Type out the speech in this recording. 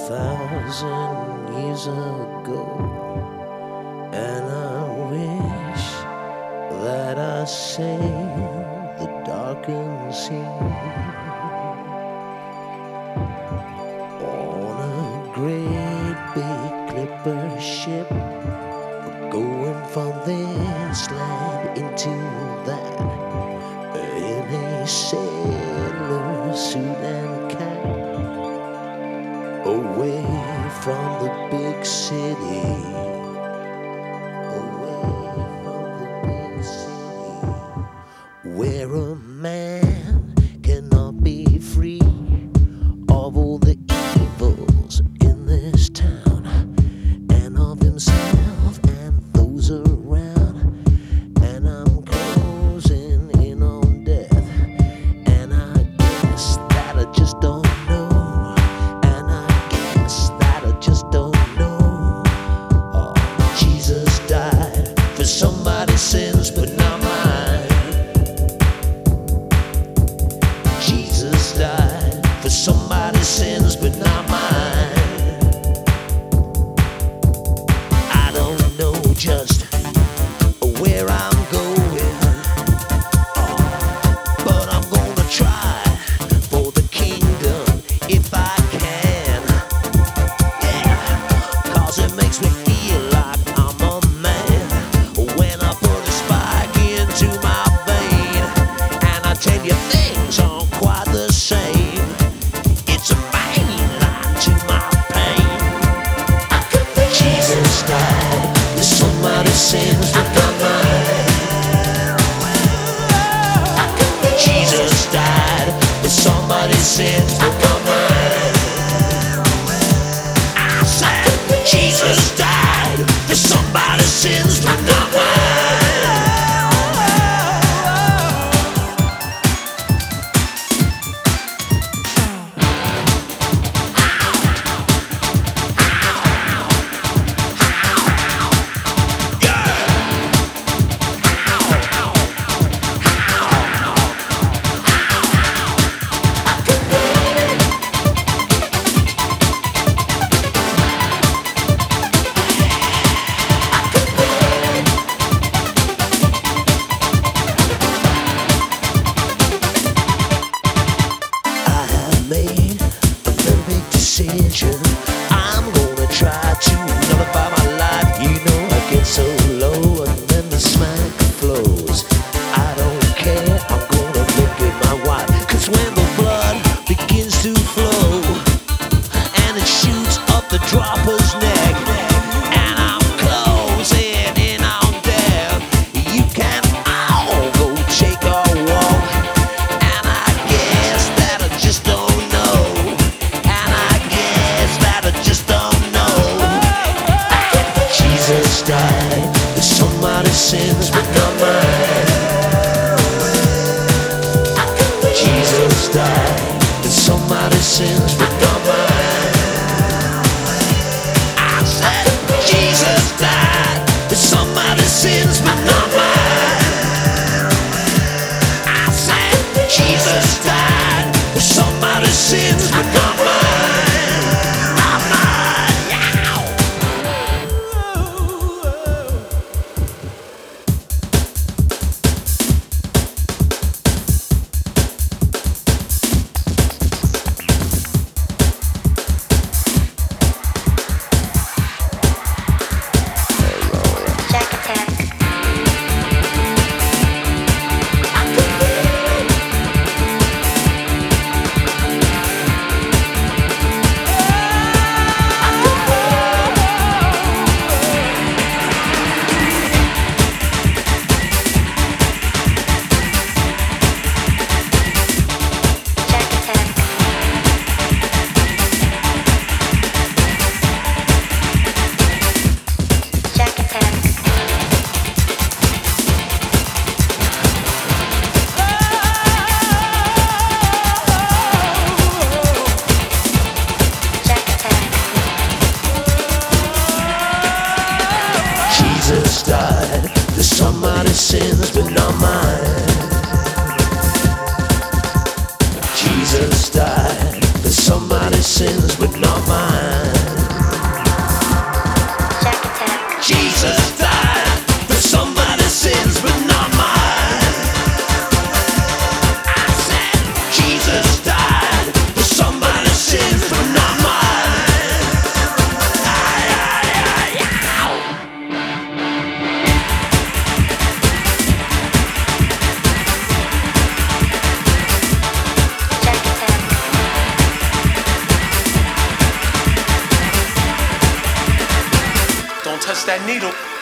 1,000 years ago, and I wish that I sailed the darkened sea on a great big clipper ship, going from this land into that, in a sailor suit and cap, away from the big city, away from the big city, where a man cannot be free of all the evils in this town, and of himself and those around. And I'm closing in on death, and I guess that I just don't know, and I guess that I just don't know. Oh, Jesus died for somebody's sins, but not mine. Jesus died for somebody's sins, but not mine. I don't know just where I'm going, but I'm gonna try for the kingdom if I can. Yeah, 'cause it makes me feel like I'm a man when I put a spike into my vein, and I tell you things aren't quite the same. It's a main line to my pain. Jesus died for somebody's sins, but not mine. Jesus died for somebody's sins, but not mine. I said Jesus died for somebody's sins, but not mine. Made a very big decision. I'm gonna try to nullify my life. You know I get so low and then the smack flows. I don't care, I'm gonna look at my wife, 'cause when the blood begins to flow and it shoots up the dropper's neck, and I'm closing in on death, you can all go take a walk. And I guess that I just don't know, and I guess that I just don't know. Jesus died for somebody's sins, but not mine. Jesus died for somebody's sins, but not mine. I said Jesus died for somebody's sins, but not mine. I said Jesus died for somebody's sins, but not mine. Not mine. Yeah. Jack Attack. Jack Attack. Jack Attack. Jesus died for somebody's sins, but not mine. Jesus died for somebody's sins, but not mine. Jack attack. Jesus died for somebody's sins, but not mine. I said Jesus died for somebody's sins, but not mine. Aye, aye, aye, ow. Jack attack. Don't touch that needle.